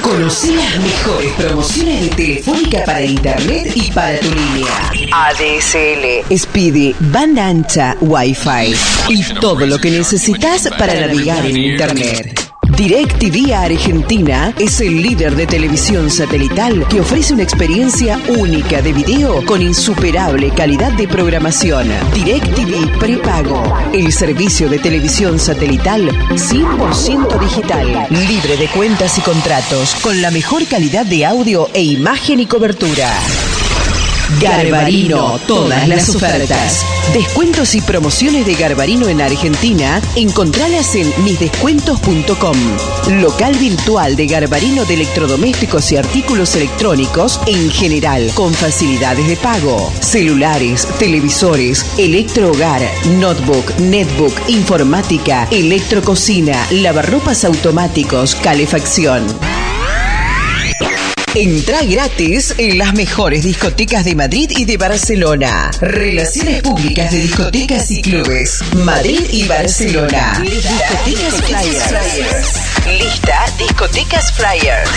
Conocí las mejores promociones de Telefónica para Internet y para tu línea. ADSL, Speedy, banda ancha, Wi-Fi y todo lo que necesitas para navegar en Internet. DirecTV Argentina es el líder de televisión satelital que ofrece una experiencia única de video con insuperable calidad de programación. DirecTV Prepago, el servicio de televisión satelital 100% digital, libre de cuentas y contratos, con la mejor calidad de audio e imagen y cobertura. Garbarino, todas las ofertas. Descuentos y promociones de Garbarino en Argentina, encontralas en misdescuentos.com. Local virtual de Garbarino de electrodomésticos y artículos electrónicos en general, con facilidades de pago. Celulares, televisores, electrohogar, notebook, netbook, informática, electrococina, lavarropas automáticos, calefacción. Entrá gratis en las mejores discotecas de Madrid y de Barcelona. Relaciones públicas de discotecas y clubes. Madrid y Barcelona. Discotecas Flyers. Lista Discotecas Flyers.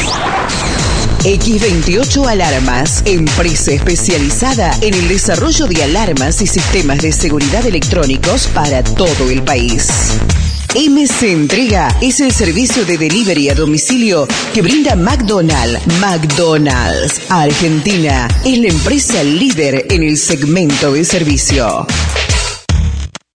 X28 Alarmas, empresa especializada en el desarrollo de alarmas y sistemas de seguridad electrónicos para todo el país. MC Entrega es el servicio de delivery a domicilio que brinda McDonald's. McDonald's Argentina es la empresa líder en el segmento de servicio.